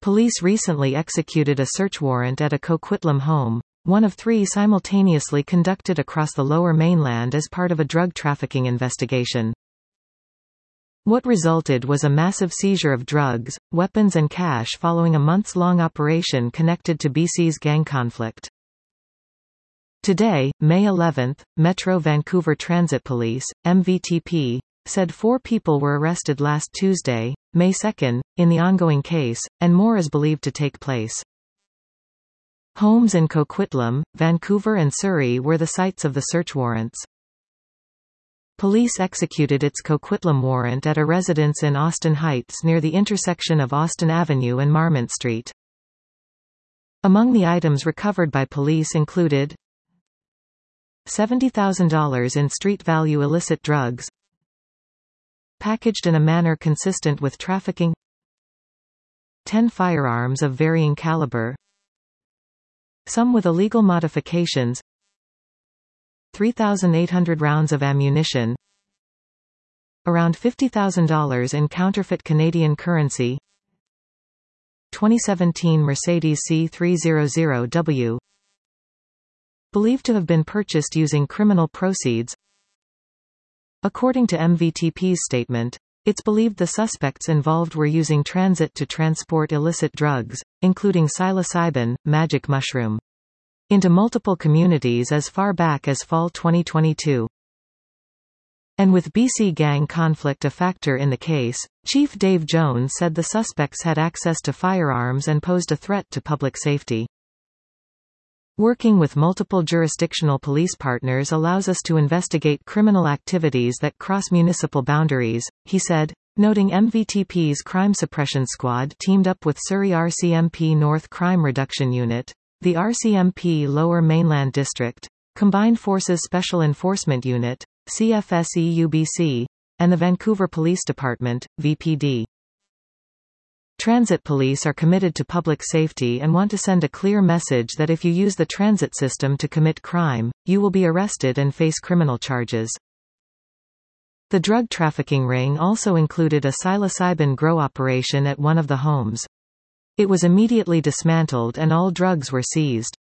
Police recently executed a search warrant at a Coquitlam home, one of 3 simultaneously conducted across the Lower Mainland as part of a drug trafficking investigation. What resulted was a massive seizure of drugs, weapons and cash following a months-long operation connected to BC's gang conflict. Today, May 11, Metro Vancouver Transit Police, MVTP, said 4 people were arrested last Tuesday, May 2, in the ongoing case, and more is believed to take place. Homes in Coquitlam, Vancouver and Surrey were the sites of the search warrants. Police executed its Coquitlam warrant at a residence in Austin Heights near the intersection of Austin Avenue and Marmont Street. Among the items recovered by police included $70,000 in street-value illicit drugs, packaged in a manner consistent with trafficking, 10 firearms of varying caliber, some with illegal modifications, 3,800 rounds of ammunition, around $50,000 in counterfeit Canadian currency, 2017 Mercedes C300W, believed to have been purchased using criminal proceeds. According to MVTP's statement, it's believed the suspects involved were using transit to transport illicit drugs, including psilocybin, magic mushroom, into multiple communities as far back as fall 2022. And with BC gang conflict a factor in the case, Chief Dave Jones said the suspects had access to firearms and posed a threat to public safety. Working with multiple jurisdictional police partners allows us to investigate criminal activities that cross municipal boundaries, he said, noting MVTP's Crime Suppression Squad teamed up with Surrey RCMP North Crime Reduction Unit, the RCMP Lower Mainland District, Combined Forces Special Enforcement Unit, CFSEUBC, and the Vancouver Police Department, VPD. Transit police are committed to public safety and want to send a clear message that if you use the transit system to commit crime, you will be arrested and face criminal charges. The drug trafficking ring also included a psilocybin grow operation at one of the homes. It was immediately dismantled and all drugs were seized.